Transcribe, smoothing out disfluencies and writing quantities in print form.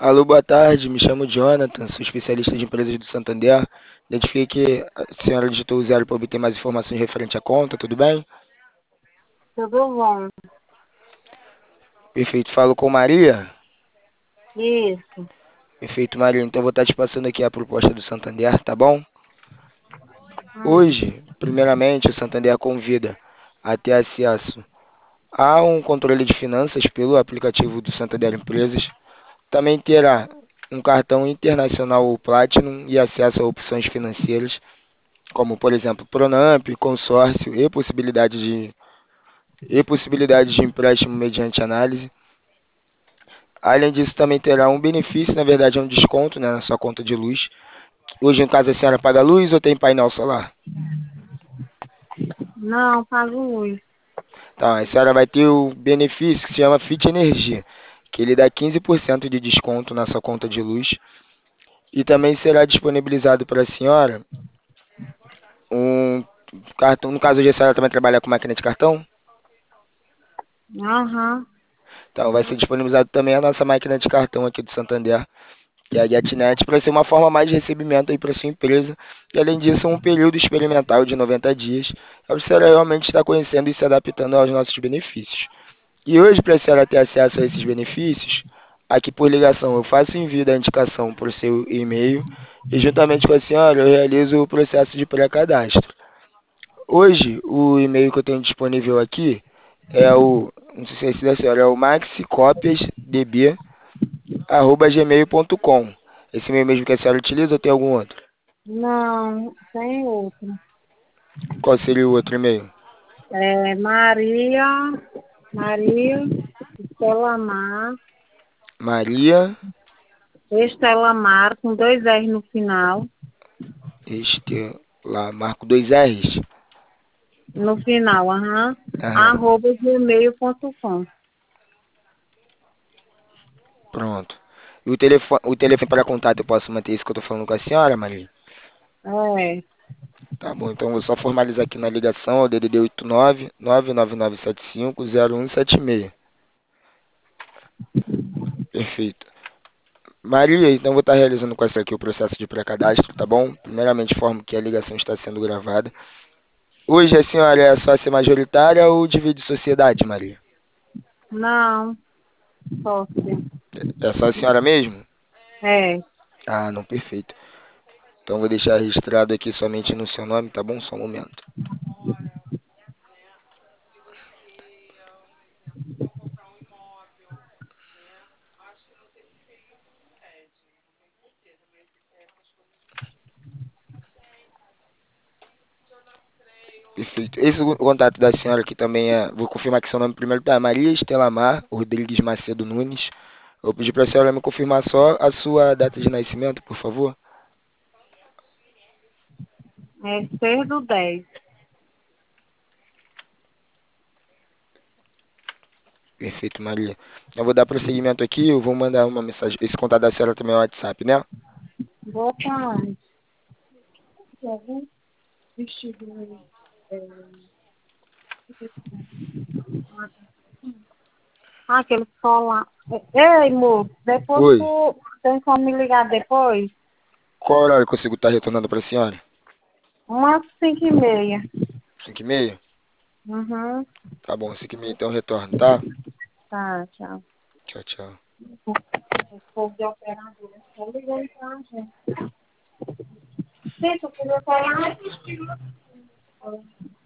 Alô, boa tarde. Me chamo Jonathan, sou especialista de empresas do Santander. Identifiquei que a senhora digitou o zero para obter mais informações referente à conta, tudo bem? Tudo bom? Perfeito. Falo com Maria? Isso. Perfeito, Maria. Então vou estar te passando aqui a proposta do Santander, tá bom? Hum. Hoje, primeiramente, o Santander convida a ter acesso a um controle de finanças pelo aplicativo do Santander Empresas. Também terá um cartão internacional ou Platinum e acesso a opções financeiras como por exemplo Pronamp, consórcio e possibilidade de empréstimo mediante análise. Além disso, também terá um benefício, na verdade é um desconto, né, na sua conta de luz. Hoje, no caso, a senhora paga luz ou tem painel solar? Não, pago luz. Então, a senhora vai ter o benefício que se chama Fit Energia, que ele dá 15% de desconto na sua conta de luz. E também será disponibilizado para a senhora um cartão, no caso hoje a senhora também trabalha com máquina de cartão, Aham. então vai ser disponibilizado também a nossa máquina de cartão aqui do Santander, que é a GetNet, para ser uma forma mais de recebimento aí para sua empresa. E além disso, um período experimental de 90 dias, para a senhora realmente estar conhecendo e se adaptando aos nossos benefícios. E hoje, para a senhora ter acesso a esses benefícios, aqui por ligação, eu faço o envio da indicação para o seu e-mail e juntamente com a senhora eu realizo o processo de pré-cadastro. Hoje, o e-mail que eu tenho disponível aqui é não sei se é esse da senhora, é o maxicopiasdb@gmail.com. Esse e-mail mesmo que a senhora utiliza ou tem algum outro? Não, tem outro. Qual seria o outro e-mail? É Maria Estelamar, Maria Estelamar, com dois R no final. Estelamar com dois R's. No final, aham. Aham, @gmail.com. pronto. E o telefone para contato eu posso manter isso que eu tô falando com a senhora, Maria? É. Tá bom, então eu vou só formalizar aqui na ligação, é o DDD 89 999750176. Perfeito. Maria, então vou estar realizando com essa aqui o processo de pré-cadastro, tá bom? Primeiramente, informo que a ligação está sendo gravada. Hoje a senhora é sócia majoritária ou divide sociedade, Maria? Não, sócia. É só a senhora mesmo? É. Ah, não, perfeito. Então vou deixar registrado aqui somente no seu nome, tá bom? Só um momento. Perfeito. Esse é o contato da senhora aqui também é. Vou confirmar que seu nome primeiro tá Maria Estelamar Rodrigues Macedo Nunes. Eu vou pedir para a senhora me confirmar só a sua data de nascimento, por favor. É 6/10. Perfeito, Maria. Eu vou dar prosseguimento aqui, eu vou mandar uma mensagem. Esse contato da senhora também é o WhatsApp, né? Boa tarde. Algum vestido. Aquele colar. Ei, moço, depois Oi. tu tem como me ligar depois? Qual horário eu consigo estar retornando para a senhora? Umas 5:30. 5h30? Uhum. Tá bom, 5h30 então eu retorno, tá? Tá, tchau. Tchau, tchau. O povo de operadora só ligando pra gente. Gente, eu queria falar.